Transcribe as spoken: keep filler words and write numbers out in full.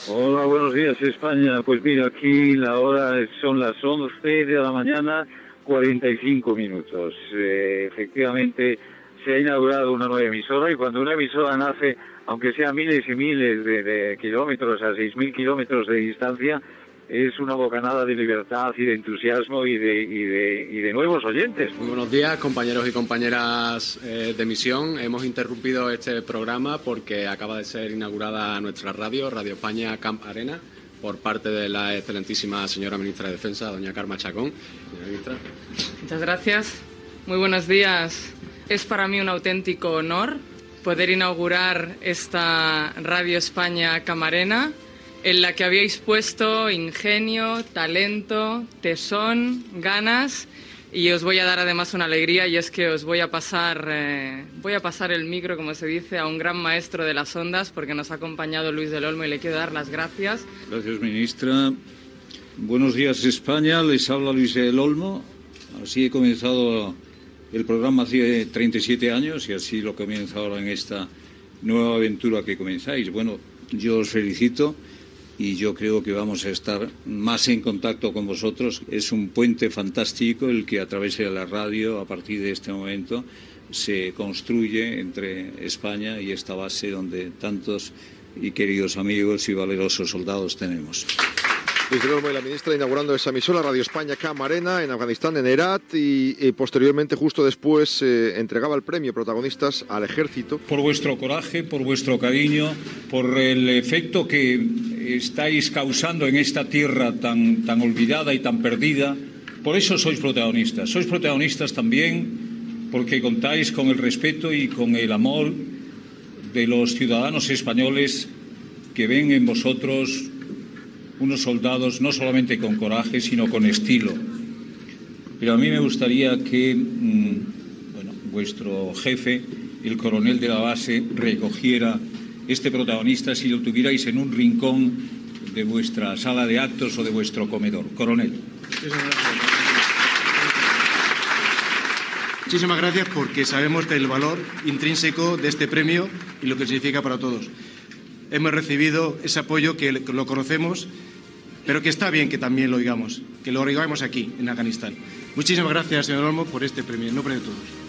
Hola, buenos días España. Pues mira, aquí la hora son las once de la mañana, cuarenta y cinco minutos. Eh, efectivamente se ha inaugurado una nueva emisora y cuando una emisora nace, aunque sea miles y miles de, de kilómetros, a seis mil kilómetros de distancia, es una bocanada de libertad y de entusiasmo y de, y de, y de nuevos oyentes. Muy buenos días, compañeros y compañeras eh, de emisión. Hemos interrumpido este programa porque acaba de ser inaugurada nuestra radio, Radio España Camp Arena, por parte de la excelentísima señora ministra de Defensa, doña Carme Chacón. Señora ministra. Muchas gracias. Muy buenos días. Es para mí un auténtico honor poder inaugurar esta Radio España Camp Arena, en la que habíais puesto ingenio, talento, tesón, ganas, y os voy a dar además una alegría, y es que os voy a pasar eh, voy a pasar el micro, como se dice, a un gran maestro de las ondas, porque nos ha acompañado Luis del Olmo y le quiero dar las gracias. Gracias, ministra. Buenos días, España. Les habla Luis del Olmo. Así he comenzado el programa hace treinta y siete años y así lo comienzo ahora en esta nueva aventura que comenzáis. Bueno, yo os felicito. Y yo creo que vamos a estar más en contacto con vosotros. Es un puente fantástico el que a través de la radio, a partir de este momento, se construye entre España y esta base donde tantos y queridos amigos y valerosos soldados tenemos. Luis del Olmo y la ministra inaugurando esa emisora, Radio España Camp Arena, en Afganistán, en Herat, y, y posteriormente, justo después, eh, entregaba el premio Protagonistas al Ejército. Por vuestro coraje, por vuestro cariño, por el efecto que estáis causando en esta tierra tan, tan olvidada y tan perdida, por eso sois protagonistas. Sois protagonistas también porque contáis con el respeto y con el amor de los ciudadanos españoles que ven en vosotros unos soldados no solamente con coraje, sino con estilo. Pero a mí me gustaría que mmm, bueno, vuestro jefe, el coronel de la base, recogiera este protagonista si lo tuvierais en un rincón de vuestra sala de actos o de vuestro comedor. Coronel. Muchísimas gracias, porque sabemos del valor intrínseco de este premio y lo que significa para todos. Hemos recibido ese apoyo que lo conocemos, pero que está bien que también lo oigamos, que lo oigamos aquí, en Afganistán. Muchísimas gracias, señor Olmo, por este premio, en nombre de todos.